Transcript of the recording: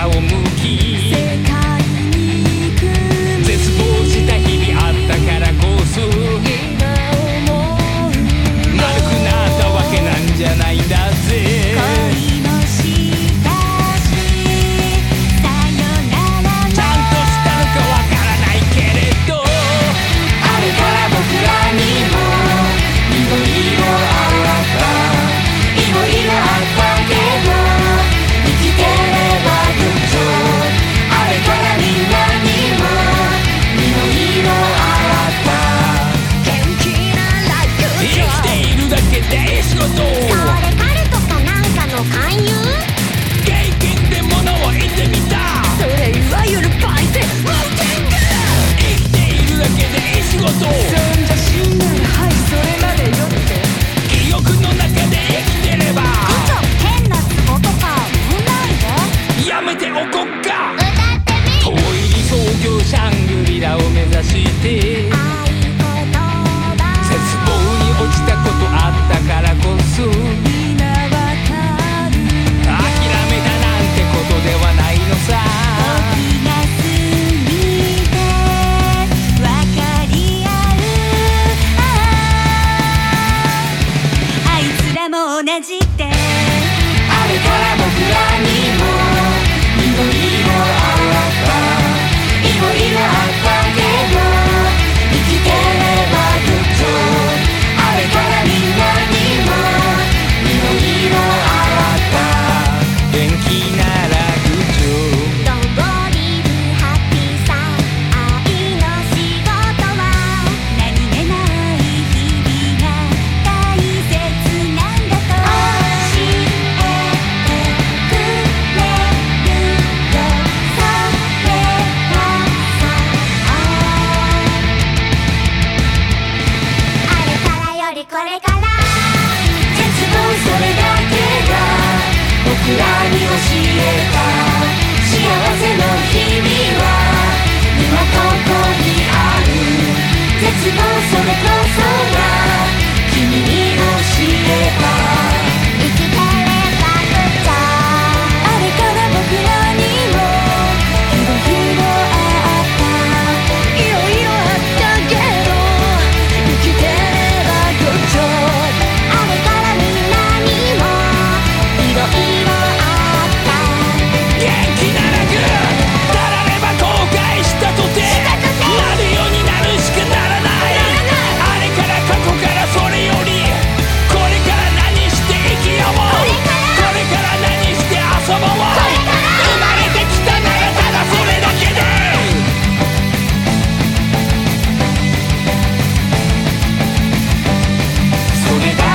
を向き世界に行く絶望した日々あったからこそ今思う丸くなったわけなんじゃないんだぜ恋もしたしさよならもちゃんとしたのかわからないけれどあれから僕らにもいろいろあったいろいろあったけど生きてればグッドあれからみんなにもいろいろあった元気なライフ生きているだけで仕事それカルトかなんかの勧誘経験で物を言ってみたそれいわゆるバイセンマウンテング生きているだけでいい仕事そんじゃ死んだらはいそれまでよって記憶の中で生きてればちょ変なツボとか言わないでやめておこっか歌ってみ遠い理想郷シャングリラを目指して合言葉絶望に落ちたことあったからこそ今わかる諦めたなんてことではないのさ時が過ぎて分かり合うあいつらも同じってあれから僕らにもいろいろあったいろいろあったけど生きてればグッドあれからみんなにもいろいろあった元気ならグッジョドンボリブハッピーさ愛の仕事は何気ない日々が大切なんだと教えてくれるよそれはさあれからよりこれから絶望それだけが僕らに教えた幸せの日々は今ここにある絶望それこそが君に教えた生きてればグッドあれから僕らにもいろいろあったいろいろあったけど生きてればグッドあれからみんなにもいろいろあった元気ならグーたられば後悔したとてなるようになるしかならないあれから過去からそれよりこれから何して生きようこれから何して遊ぼう生まれてきたならただそれだけでそれだ